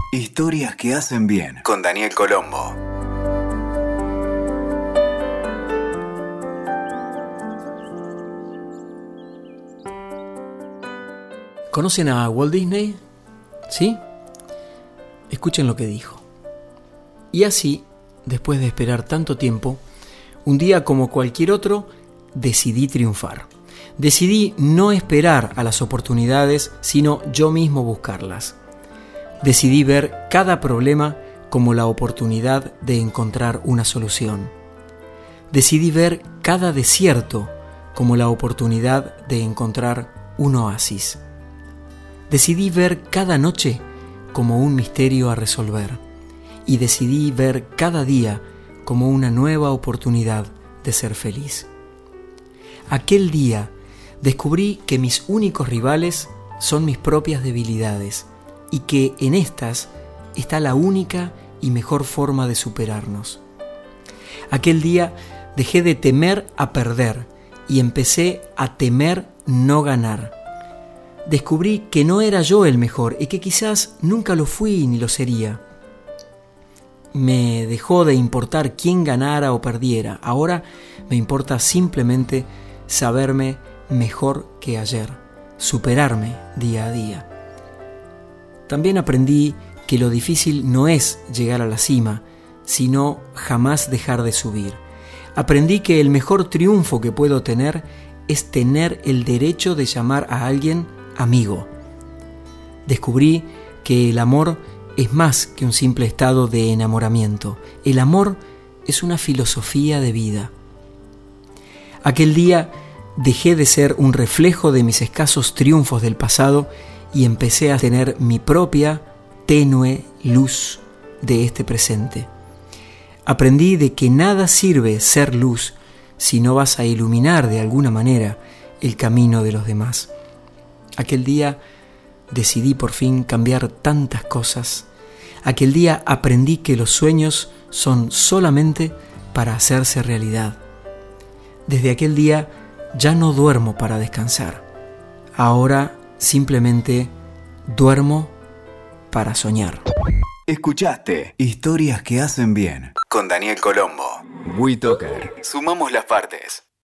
Historias que hacen bien con Daniel Colombo. ¿Conocen a Walt Disney? ¿Sí? Escuchen lo que dijo. Y así, después de esperar tanto tiempo, un día como cualquier otro, decidí triunfar. Decidí no esperar a las oportunidades, sino yo mismo buscarlas. Decidí ver cada problema como la oportunidad de encontrar una solución. Decidí ver cada desierto como la oportunidad de encontrar un oasis. Decidí ver cada noche como un misterio a resolver y decidí ver cada día como una nueva oportunidad de ser feliz. Aquel día descubrí que mis únicos rivales son mis propias debilidades y que en estas está la única y mejor forma de superarnos. Aquel día dejé de temer a perder y empecé a temer no ganar. Descubrí que no era yo el mejor y que quizás nunca lo fui ni lo sería. Me dejó de importar quién ganara o perdiera. Ahora me importa simplemente saberme mejor que ayer, superarme día a día. También aprendí que lo difícil no es llegar a la cima, sino jamás dejar de subir. Aprendí que el mejor triunfo que puedo tener es tener el derecho de llamar a alguien amigo. Descubrí que el amor es más que un simple estado de enamoramiento. El amor es una filosofía de vida. Aquel día dejé de ser un reflejo de mis escasos triunfos del pasado y empecé a tener mi propia tenue luz de este presente. Aprendí de que nada sirve ser luz si no vas a iluminar de alguna manera el camino de los demás. Aquel día decidí por fin cambiar tantas cosas. Aquel día aprendí que los sueños son solamente para hacerse realidad. Desde aquel día ya no duermo para descansar. Ahora simplemente duermo para soñar. Escuchaste Historias que hacen bien con Daniel Colombo. WeToker. Sumamos las partes.